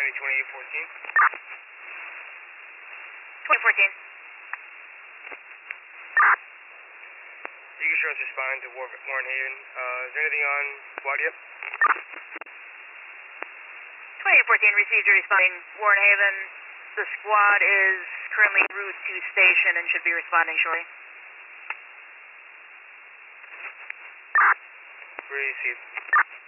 2814. 2014. You can show us responding to Warren Haven. Is there anything on squad yet? 2814 received a responding Warren Haven. The squad is currently en route to station and should be responding shortly. Received.